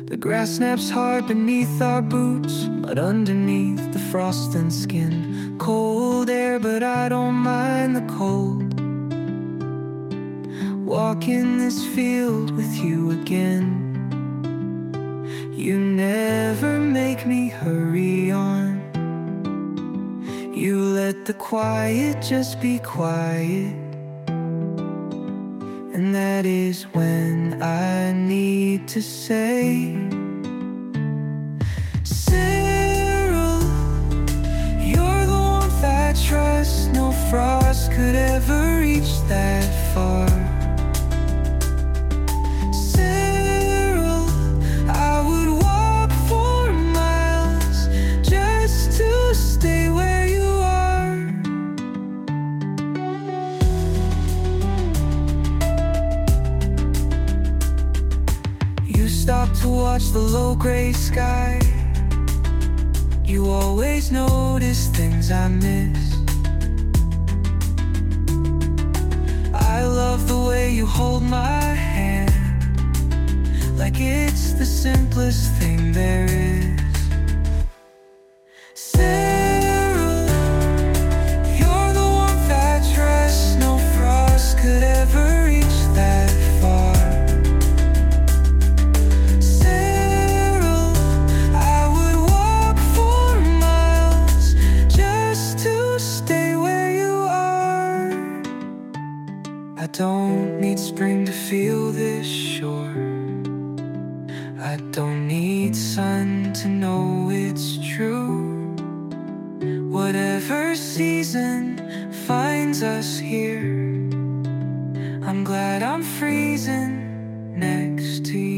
The grass snaps hard beneath our boots, but underneath the frost and skin. Cold air, but I don't mind the cold. Walking this field with you again. You never make me hurry on. You let the quiet just be quiet. And that is when I need to say, Cyril, you're the warmth I trust. No frost could ever reach that far. Cyril, I would walk for miles just to stay where you are. You stop to watch the low gray sky. You always notice things I miss. I love the way you hold my hand, like it's the simplest thing there is. Cyril, you're the warmth I trust. No frost could ever reach that far. Cyril, I would walk for miles just to stay where you are. I don't need spring to feel this sure. I don't need sun to know it's true. Whatever season finds us here, I'm glad I'm freezing next to you.